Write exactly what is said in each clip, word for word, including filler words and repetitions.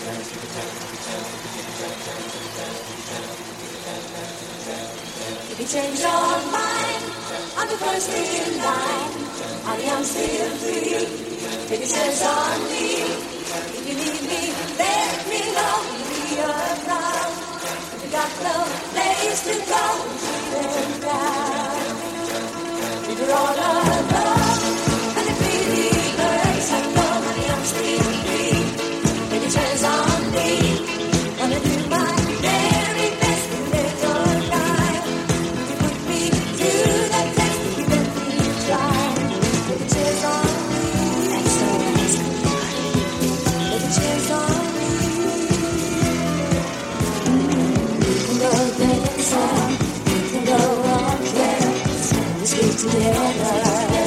If you change your mind, I'm the first in line. Honey, I'm still free. Take a chance on me. If you need me, let me know. Be around. If you got no place to go, then down. If you're all alone, and the pretty birds have no honey, I'm still free. Take a chance on me. Wanna do my very best to live your life. You put me through that test, you let me try. Take a chance on me. Take a chance on me. You can go dancing, you can go on dancing. Let's get together.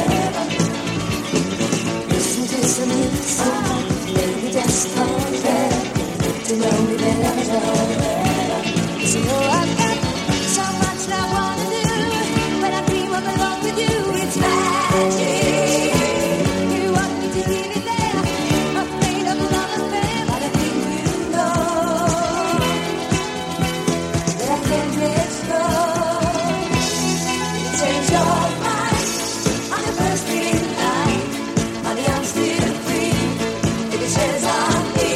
Listen to some music, maybe dance on there. To know me better. So I've got so much I wanna do. When I dream of alone with you, it's magic. You want me to give it there, afraid of love affair, but I think you know that I can't let go. You change your mind on the first in line. Honey, I'm still free. Take a chance on me.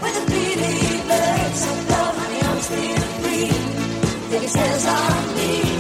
Take a chance on me.